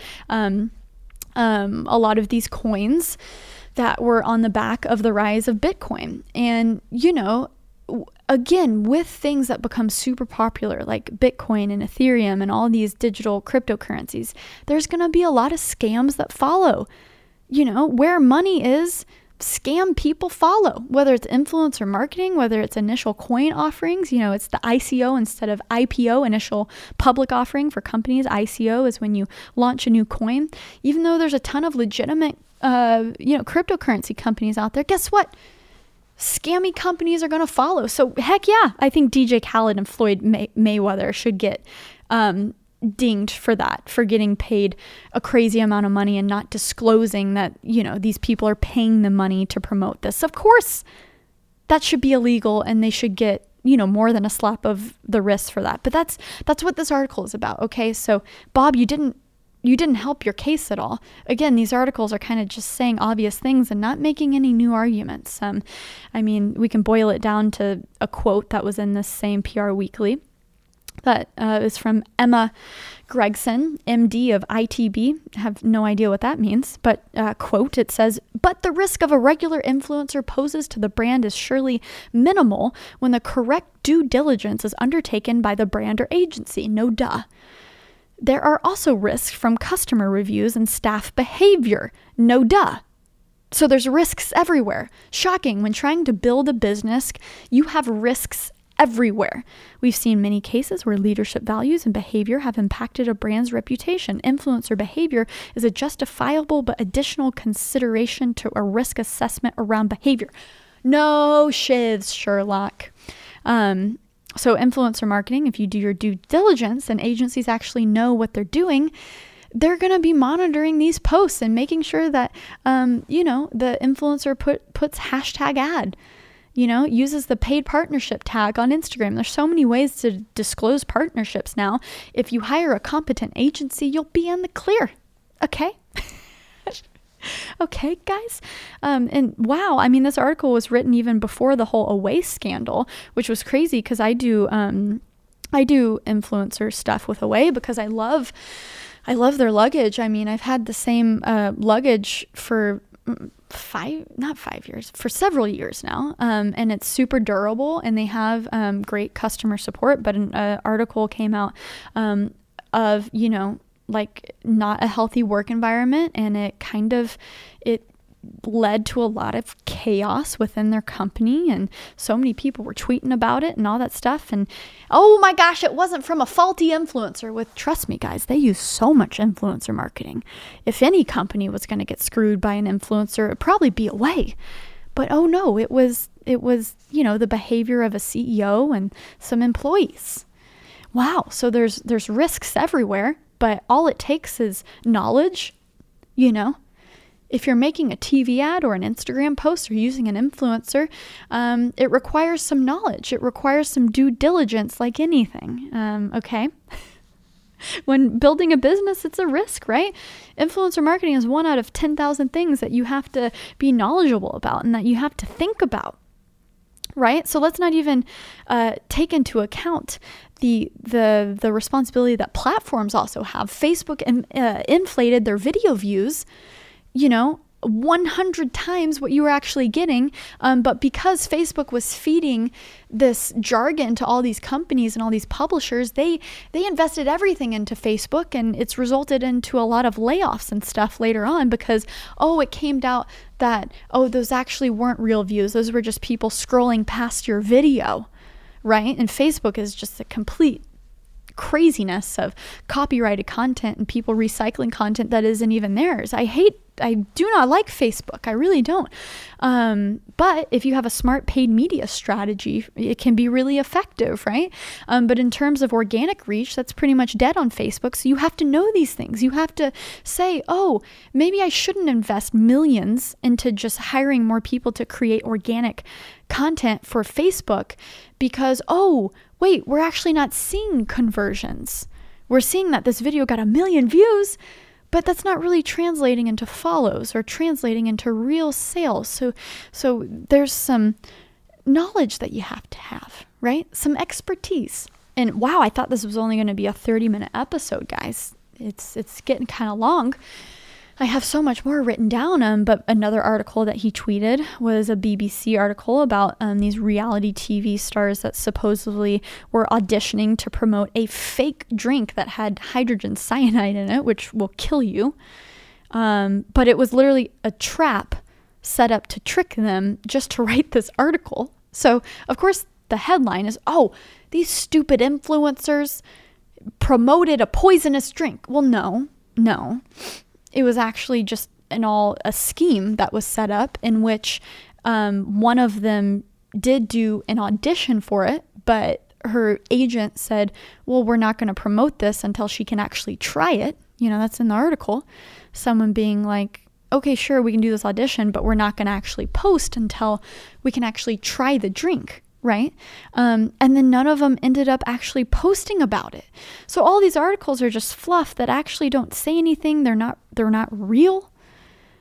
A: coins that were on the back of the rise of Bitcoin. And, again, with things that become super popular like Bitcoin and Ethereum and all these digital cryptocurrencies, there's going to be a lot of scams that follow. Where money is, scam people follow, whether it's influencer marketing, whether it's initial coin offerings. It's the ICO instead of IPO, initial public offering for companies. ICO is when you launch a new coin. Even though there's a ton of legitimate cryptocurrency companies out there, guess what? Scammy companies are going to follow. So heck yeah, I think DJ Khaled and Floyd Mayweather should get dinged for that, for getting paid a crazy amount of money and not disclosing that, these people are paying the money to promote this. Of course, that should be illegal and they should get, more than a slap of the wrist for that. But that's what this article is about. Okay. So Bob, you didn't help your case at all. Again, these articles are kind of just saying obvious things and not making any new arguments. We can boil it down to a quote that was in this same PR Weekly. That is from Emma Gregson, MD of ITB. I have no idea what that means, but quote, it says, "But the risk of a regular influencer poses to the brand is surely minimal when the correct due diligence is undertaken by the brand or agency. No duh. There are also risks from customer reviews and staff behavior. No duh." So there's risks everywhere. Shocking. When trying to build a business, you have risks everywhere. We've seen many cases where leadership values and behavior have impacted a brand's reputation. Influencer behavior is a justifiable but additional consideration to a risk assessment around behavior. No shivs, Sherlock. So influencer marketing, if you do your due diligence and agencies actually know what they're doing, they're going to be monitoring these posts and making sure that, the influencer puts hashtag ad, uses the paid partnership tag on Instagram. There's so many ways to disclose partnerships now. If you hire a competent agency, you'll be in the clear. Okay? Okay, guys. And wow, I mean, this article was written even before the whole Away scandal, which was crazy because I do influencer stuff with Away because I love their luggage. I mean, I've had the same luggage for for several years now. And it's super durable and they have great customer support. But an article came out of, like not a healthy work environment. And it led to a lot of chaos within their company. And so many people were tweeting about it and all that stuff. And oh my gosh, it wasn't from a faulty influencer. Trust me, guys, they use so much influencer marketing. If any company was going to get screwed by an influencer, it'd probably be Away. But oh no, it was, the behavior of a CEO and some employees. Wow. So there's risks everywhere, but all it takes is knowledge, If you're making a TV ad or an Instagram post or using an influencer, it requires some knowledge. It requires some due diligence like anything, okay? When building a business, it's a risk, right? Influencer marketing is 1 out of 10,000 things that you have to be knowledgeable about and that you have to think about, right? So let's not even take into account the responsibility that platforms also have. Facebook inflated their video views 100 times what you were actually getting. But because Facebook was feeding this jargon to all these companies and all these publishers, they invested everything into Facebook, and it's resulted into a lot of layoffs and stuff later on because, it came out that, those actually weren't real views. Those were just people scrolling past your video, right? And Facebook is just a complete craziness of copyrighted content and people recycling content that isn't even theirs. I do not like Facebook. I really don't. But if you have a smart paid media strategy, it can be really effective, right? But in terms of organic reach, that's pretty much dead on Facebook. So you have to know these things. You have to say, maybe I shouldn't invest millions into just hiring more people to create organic content for Facebook because, wait, we're actually not seeing conversions. We're seeing that this video got 1 million views, but that's not really translating into follows or translating into real sales. So there's some knowledge that you have to have, right? Some expertise. And wow, I thought this was only going to be a 30-minute episode, guys. It's getting kind of long. I have so much more written down, but another article that he tweeted was a BBC article about these reality TV stars that supposedly were auditioning to promote a fake drink that had hydrogen cyanide in it, which will kill you. But it was literally a trap set up to trick them just to write this article. So, of course, the headline is, these stupid influencers promoted a poisonous drink. Well, no. It was actually just a scheme that was set up in which one of them did do an audition for it, but her agent said, well, we're not going to promote this until she can actually try it. That's in the article. Someone being like, okay, sure, we can do this audition, but we're not going to actually post until we can actually try the drink. Right? And then none of them ended up actually posting about it. So all these articles are just fluff that actually don't say anything. They're not real.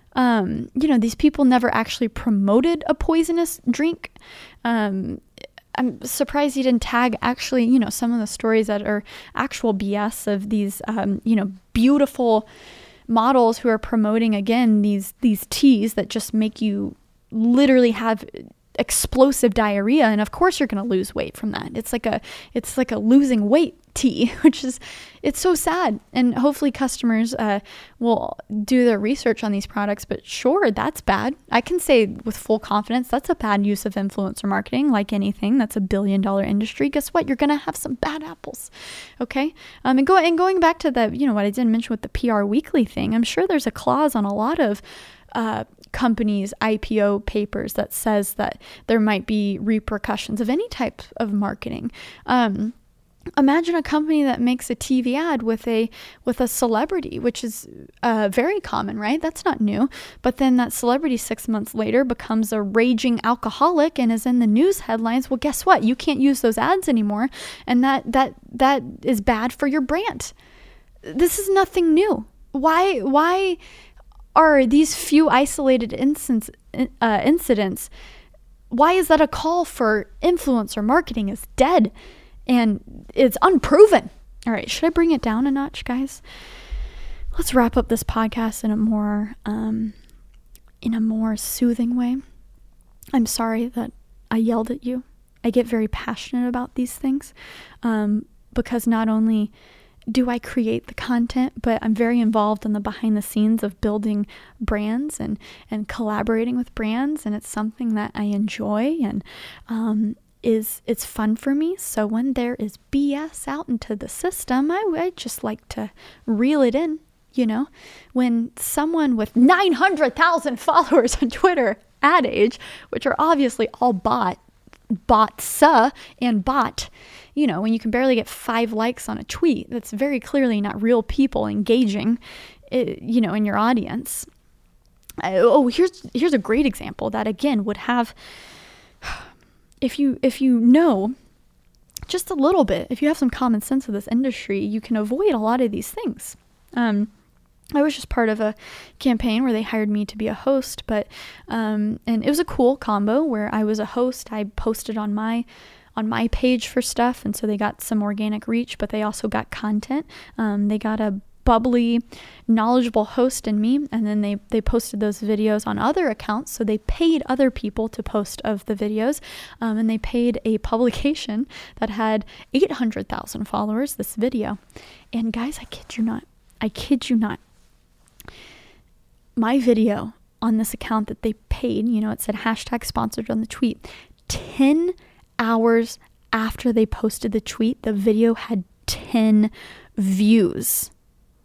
A: These people never actually promoted a poisonous drink. I'm surprised he didn't tag actually, you know, some of the stories that are actual BS of these, you know, beautiful models who are promoting, again, these teas that just make you literally have explosive diarrhea. And of course you're going to lose weight from that. It's like a losing weight tea, which is, it's so sad. And hopefully customers will do their research on these products. But sure, that's bad. I can say with full confidence that's a bad use of influencer marketing. Like anything that's a $1 billion industry, guess what, you're gonna have some bad apples. Okay. And going back to the, you know, what I didn't mention with the PR Weekly thing, I'm sure there's a clause on a lot of companies' IPO papers that says that there might be repercussions of any type of marketing. Imagine a company that makes a TV ad with a celebrity, which is very common, right? That's not new. But then that celebrity 6 months later becomes a raging alcoholic and is in the news headlines. Well, guess what? You can't use those ads anymore, and that is bad for your brand. This is nothing new. Why are these few isolated incidents? Why is that a call for influencer marketing is dead? And it's unproven. All right, should I bring it down a notch, guys? Let's wrap up this podcast in a more soothing way. I'm sorry that I yelled at you. I get very passionate about these things because not only do I create the content, but I'm very involved in the behind the scenes of building brands and collaborating with brands, and it's something that I enjoy and it's fun for me. So when there is BS out into the system, I just like to reel it in, you know. When someone with 900,000 followers on Twitter, Ad Age, which are obviously all bots and bot, you know, when you can barely get 5 likes on a tweet, that's very clearly not real people engaging, you know, in your audience. Here's a great example that, again, would have... If you know just a little bit, if you have some common sense of this industry, you can avoid a lot of these things. I was just part of a campaign where they hired me to be a host, but and it was a cool combo where I was a host. I posted on my page for stuff, and so they got some organic reach, but they also got content. They got a bubbly, knowledgeable host in me, and then they posted those videos on other accounts, so they paid other people to post of the videos, and they paid a publication that had 800,000 followers this video. And guys, I kid you not, my video on this account that they paid, you know, it said #sponsored on the tweet, 10 hours after they posted the tweet, the video had 10 views.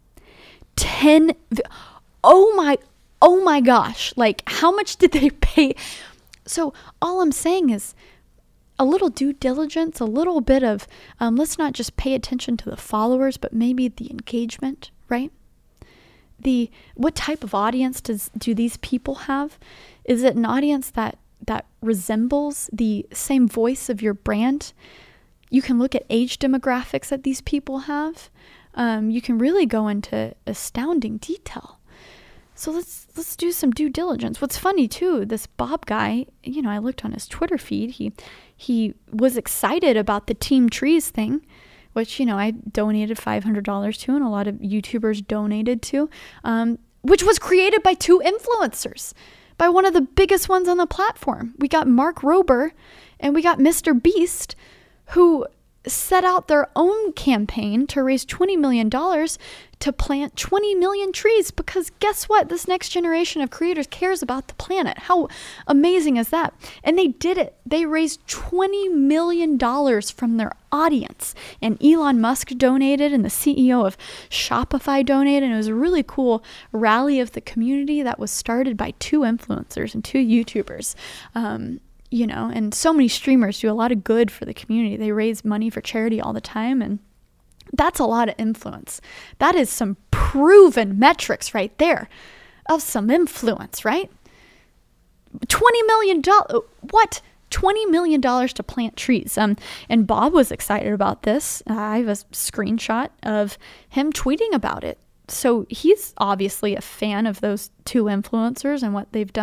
A: Oh my gosh, like, how much did they pay? So all I'm saying is a little due diligence, a little bit of let's not just pay attention to the followers, but maybe the engagement, right? What type of audience do these people have? Is it an audience that resembles the same voice of your brand? You can look at age demographics that these people have. You can really go into astounding detail. So let's do some due diligence. What's funny too, this Bob guy, you know, I looked on his Twitter feed. He was excited about the Team Trees thing, which, you know, I donated $500 to, and a lot of YouTubers donated to, which was created by 2 influencers, by one of the biggest ones on the platform. We got Mark Rober and we got Mr. Beast, who set out their own campaign to raise $20 million to plant 20 million trees, because guess what? This next generation of creators cares about the planet. How amazing is that? And they did it. They raised $20 million from their audience, and Elon Musk donated, and the CEO of Shopify donated, and it was a really cool rally of the community that was started by 2 influencers and 2 YouTubers. You know, and so many streamers do a lot of good for the community. They raise money for charity all the time, and that's a lot of influence. That is some proven metrics right there of some influence, right? $20 million. What? $20 million to plant trees. And Bob was excited about this. I have a screenshot of him tweeting about it. So he's obviously a fan of those 2 influencers and what they've done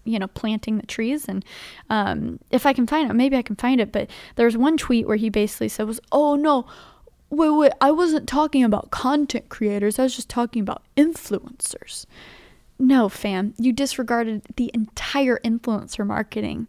A: planting the trees. And if I can find it, maybe I can find it. But there's one tweet where he basically said oh no, wait, I wasn't talking about content creators. I was just talking about influencers. No, fam, you disregarded the entire influencer marketing,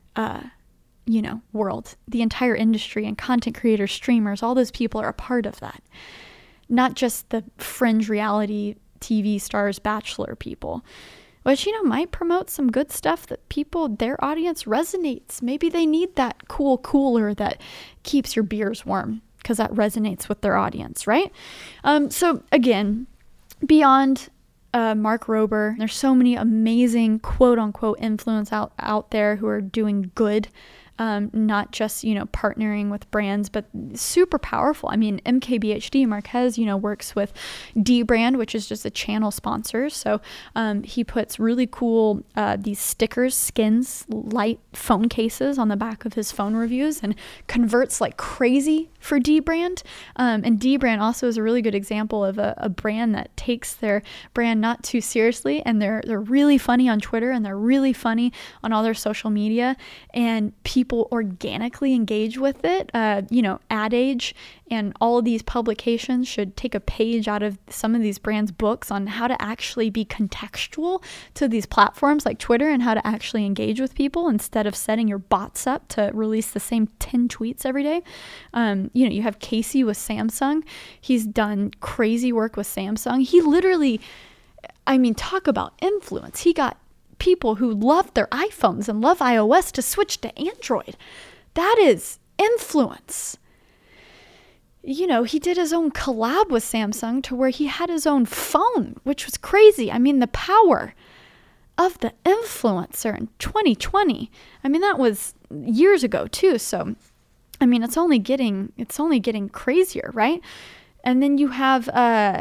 A: world, the entire industry, and content creators, streamers, all those people are a part of that. Not just the fringe reality TV stars, bachelor people, which, might promote some good stuff that their audience resonates. Maybe they need that cool cooler that keeps your beers warm because that resonates with their audience, right? So again, beyond Mark Rober, there's so many amazing quote unquote influencers out there who are doing good. Not just, partnering with brands, but super powerful. I mean, MKBHD, Marquez, works with dbrand, which is just a channel sponsor. So he puts really cool, these stickers, skins, light phone cases on the back of his phone reviews and converts like crazy for dbrand. And dbrand also is a really good example of a brand that takes their brand not too seriously. And they're really funny on Twitter, and they're really funny on all their social media, and people organically engage with it. Ad Age and all of these publications should take a page out of some of these brands' books on how to actually be contextual to these platforms like Twitter and how to actually engage with people instead of setting your bots up to release the same 10 tweets every day. You have Casey with Samsung. He's done crazy work with Samsung. He literally, talk about influence. He got people who love their iPhones and love iOS to switch to Android. That is influence. He did his own collab with Samsung to where he had his own phone, which was crazy. The power of the influencer in 2020. That was years ago too. So, it's only getting crazier, right? And then you have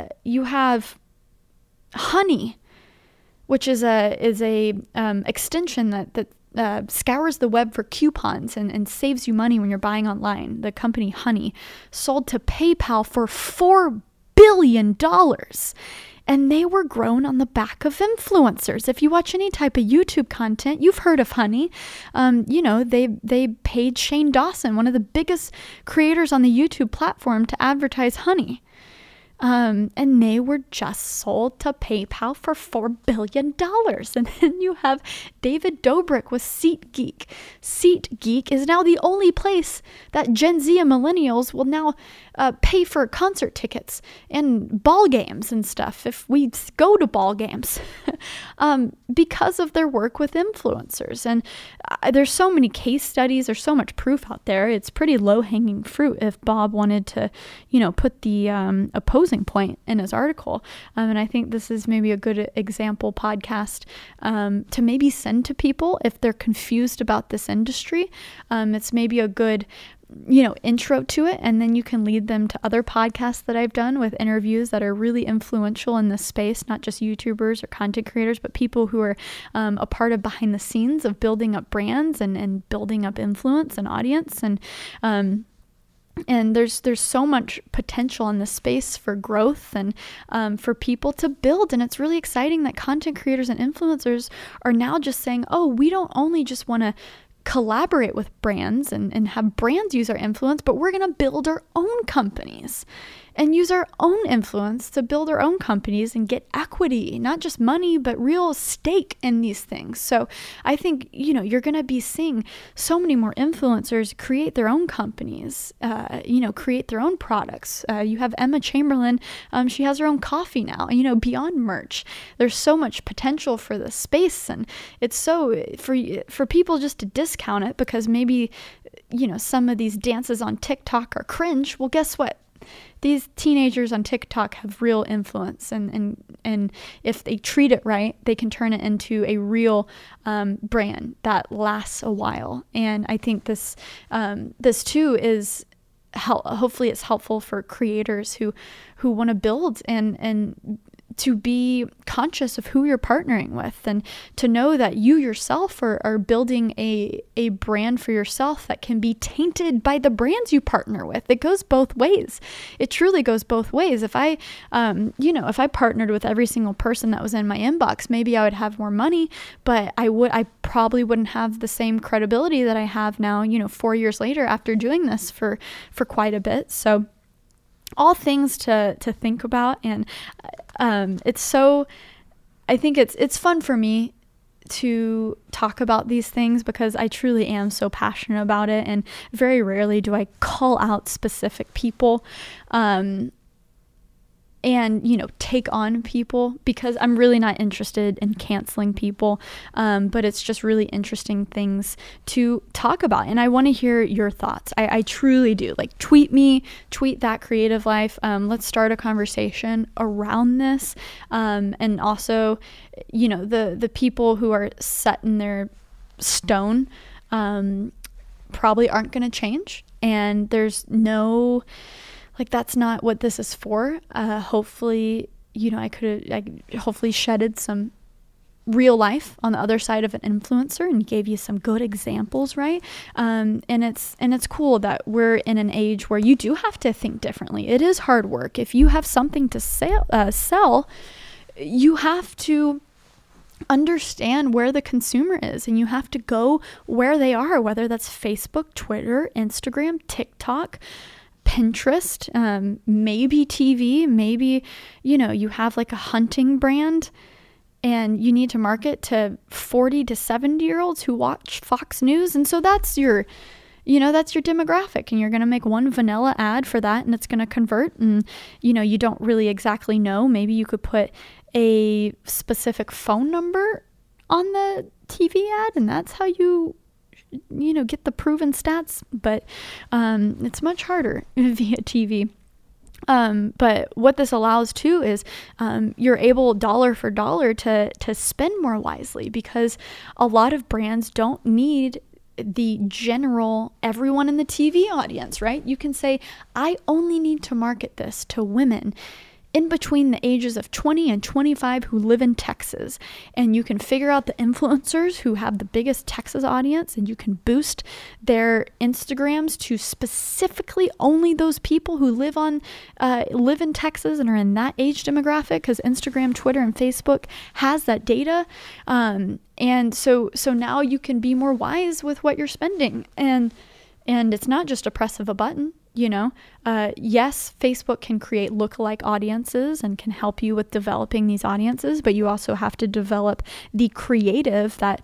A: Honey, which is a extension that scours the web for coupons and saves you money when you're buying online. The company Honey sold to PayPal for $4 billion. And they were grown on the back of influencers. If you watch any type of YouTube content, you've heard of Honey. They paid Shane Dawson, one of the biggest creators on the YouTube platform, to advertise Honey. And they were just sold to PayPal for $4 billion. And then you have David Dobrik with SeatGeek. SeatGeek is now the only place that Gen Z and millennials will now pay for concert tickets and ball games and stuff if we go to ball games because of their work with influencers. And there's so many case studies. There's so much proof out there. It's pretty low-hanging fruit if Bob wanted to, put the opposing point in his article. And I think this is maybe a good example podcast to maybe send to people if they're confused about this industry. It's maybe a good intro to it, and then you can lead them to other podcasts that I've done with interviews that are really influential in this space, not just YouTubers or content creators, but people who are a part of behind the scenes of building up brands and building up influence and audience. And there's so much potential in this space for growth and for people to build. And it's really exciting that content creators and influencers are now just saying, oh, we don't only just want to collaborate with brands and have brands use our influence, but we're going to build our own companies and use our own influence to build our own companies and get equity, not just money, but real stake in these things. So I think, you're going to be seeing so many more influencers create their own companies, create their own products. You have Emma Chamberlain. She has her own coffee now, beyond merch. There's so much potential for this space. And it's so for people just to discount it because maybe, some of these dances on TikTok are cringe. Well, guess what? These teenagers on TikTok have real influence, and if they treat it right, they can turn it into a real brand that lasts a while. And I think this too is hopefully it's helpful for creators who want to build and to be conscious of who you're partnering with, and to know that you yourself are building a brand for yourself that can be tainted by the brands you partner with. It goes both ways. It truly goes both ways. If I, if I partnered with every single person that was in my inbox, maybe I would have more money, but I probably wouldn't have the same credibility that I have now, 4 years later after doing this for quite a bit. So all things to think about. And I think it's fun for me to talk about these things because I truly am so passionate about it. And very rarely do I call out specific people, and, take on people, because I'm really not interested in canceling people. But it's just really interesting things to talk about. And I want to hear your thoughts. I truly do. Like, tweet me, tweet That Creative Life. Let's start a conversation around this. And also, the people who are set in their stone, probably aren't going to change. And there's no, that's not what this is for. Hopefully, I hopefully shedded some real life on the other side of an influencer and gave you some good examples, right? And it's cool that we're in an age where you do have to think differently. It is hard work. If you have something to sell, you have to understand where the consumer is, and you have to go where they are, whether that's Facebook, Twitter, Instagram, TikTok, Pinterest, maybe TV, maybe, you have like a hunting brand and you need to market to 40 to 70 year olds who watch Fox News. And so that's your demographic, and you're going to make one vanilla ad for that and it's going to convert. And, you don't really exactly know. Maybe you could put a specific phone number on the TV ad, and that's how you get the proven stats, but it's much harder via TV. But what this allows too is you're able dollar for dollar to spend more wisely, because a lot of brands don't need the general everyone in the TV audience, right? You can say, I only need to market this to women in between the ages of 20 and 25 who live in Texas. And you can figure out the influencers who have the biggest Texas audience, and you can boost their Instagrams to specifically only those people who live in Texas and are in that age demographic, because Instagram, Twitter, and Facebook has that data. And so now you can be more wise with what you're spending. And it's not just a press of a button. Yes, Facebook can create lookalike audiences and can help you with developing these audiences, but you also have to develop the creative that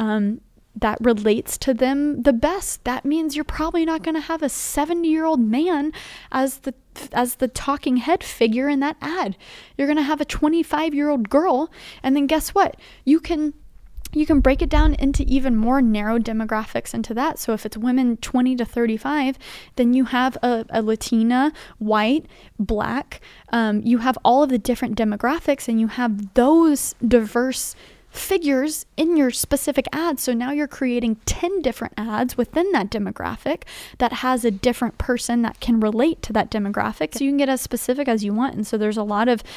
A: relates to them the best. That means you're probably not going to have a 70-year-old man as the talking head figure in that ad. You're going to have a 25-year-old girl, and then guess what? You can break it down into even more narrow demographics into that. So if it's women 20 to 35, then you have a Latina, white, black. You have all of the different demographics, and you have those diverse figures in your specific ads. So now you're creating 10 different ads within that demographic that has a different person that can relate to that demographic. So you can get as specific as you want. And so there's a lot of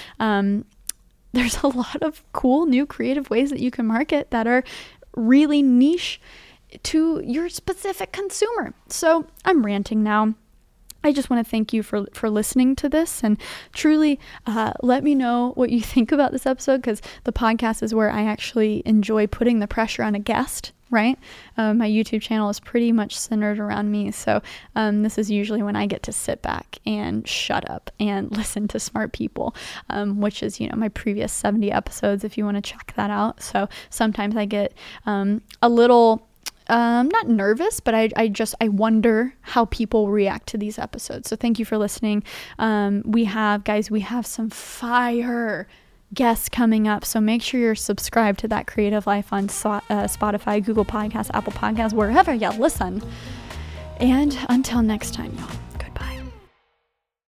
A: cool new creative ways that you can market that are really niche to your specific consumer. So I'm ranting now. I just want to thank you for listening to this, and truly let me know what you think about this episode, because the podcast is where I actually enjoy putting the pressure on a guest, right? My YouTube channel is pretty much centered around me. So this is usually when I get to sit back and shut up and listen to smart people, which is, my previous 70 episodes, if you want to check that out. So sometimes I get a little not nervous, but I wonder how people react to these episodes. So thank you for listening. We have some fire guests coming up, so make sure you're subscribed to That Creative Life on Spotify, Google Podcasts, Apple Podcasts, wherever you listen. And until next time, y'all.